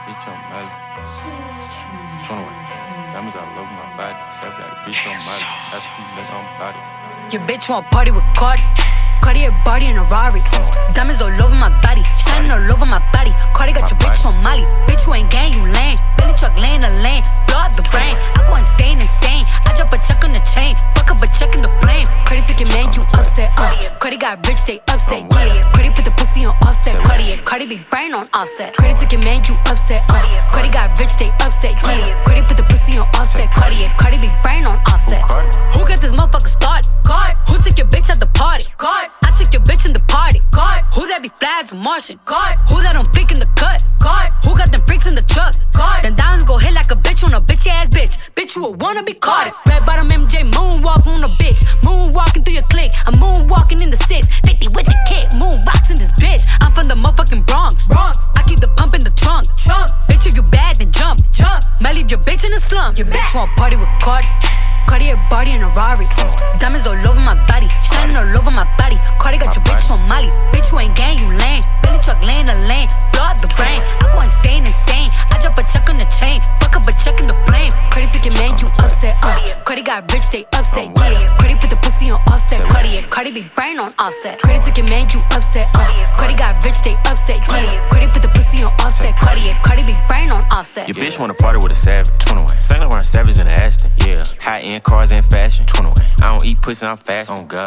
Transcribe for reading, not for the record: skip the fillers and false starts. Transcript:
bitch on Molly. 21. Diamonds all over my body. Self got a bitch on Molly. That's a cool nigga on body. Your bitch want party with Cardi. Cardi a body in a Rari. Diamonds all over my body. Shining all over my body. Cardi got your bitch on Molly. Bitch, you ain't gang, you lame. Billy truck laying the lane. Blow up the brain. I go insane. I drop a check on the chain. Fuck up a check in the flame. Cardi took your man, you upset. Cardi got rich, they upset. Yeah. Cardi put the pussy on offset. Cardi be brain on offset. Cardi took your man, you upset. Cardi got rich, they upset. Yeah. Cardi put the pussy on offset. Cardi be brain on offset. Who got this motherfucker started? Card. Who took your bitch at the party? Card. I took your bitch in the party. Card. Who that be flags and Martian? Card. Who that on fleek in the cut? Card. Who got them freaks in the truck? Card. Then diamonds go hit like a bitch on a bitch ass bitch. Bitch, you a wanna be caught. Red bottom MJ moonwalk on a bitch. Moonwalking through your clique. I'm moonwalking in the 650 with the kick. Moonboxing this bitch. I'm from the motherfucking Bronx. I keep the pump in the trunk. Bitch, if you bad, then jump. Might leave your bitch in the slump. Your bitch want party with Cardi. Cardi a body in a Rari. Diamonds all over my body. Shining all over my body. Cardi got your bitch on Molly. Bitch, you ain't gang, you lame. Billy truck laying the lane. Blow up the brain. I go insane. I drop a check on the chain. Fuck up a check in the flame. Cardi took your man, you upset. Cardi got rich, they upset. Yeah. Cardi put the pussy on offset. Cardi be brain on offset. Cardi took your man, you upset. Cardi got rich, they upset. Yeah. Cardi put the pussy on offset. Cardi be brain on offset. Your bitch wanna party with a savage. 21. Saint Laurent Savage in the Aston. Yeah. High end cars and fashion. 21. I don't eat pussy, I'm fast. On God.